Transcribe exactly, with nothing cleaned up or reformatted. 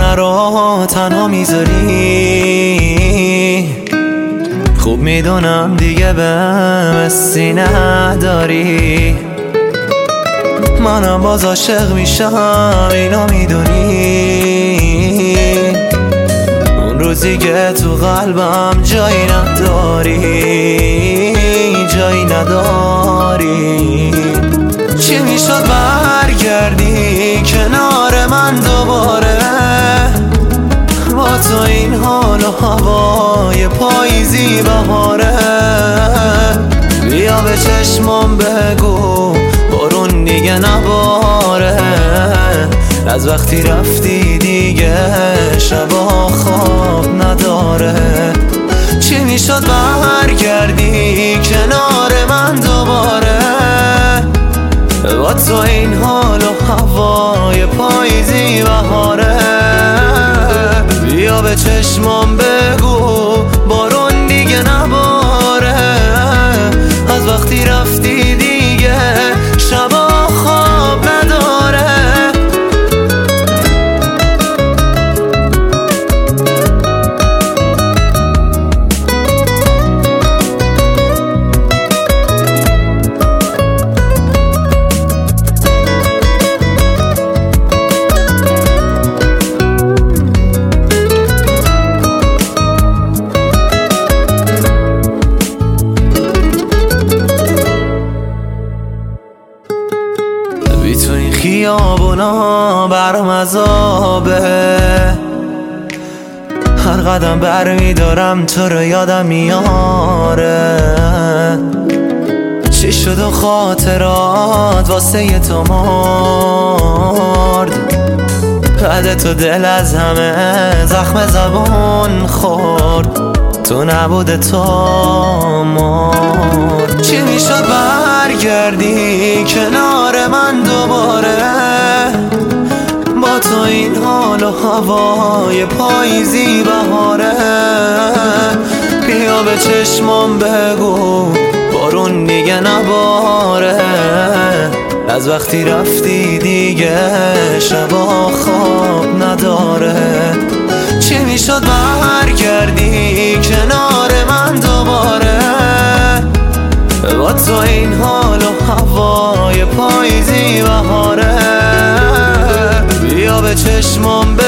نرو تنها میذاری. خوب میدونم دیگه بهم حسی نداری، منم باز عاشق میشم اینو میدونی. اون روزی که تو قلبم جایی نداری، جایی نداری. چی میشد برگردی کنار من دوباره، با تو این حال و هوای پاییزی بهاره. بیا به چشمم بگو بارون دیگه نباره، از وقتی رفتی دیگه شبا خواب نداره. چی میشد برگردی کنار من دوباره، با تو این حال و هوای پاییزی بهاره. بیا به چشمم بگو بارون دیگه نباره، از وقتی رفتی دیگه شبا خواب نداره. بی تو این خیابونا برم عذابه، هر قدم بر میدارم تو رو یادم میاره. چی شد و خاطرات واسه تو مرد، بعد تو دل از همه زخم زبون خورد. تو نبوده تو مرد. چی میشد برگردی کنار من دوباره، با تو این حال و هوای پاییزی بهاره. بیا به چشمم بگو بارون دیگه نباره، از وقتی رفتی دیگه شبا خواب نداره. چی میشد برگردی کنار من دوباره، با تو این حال و هوای پاییزی بهاره. بیا به چشمم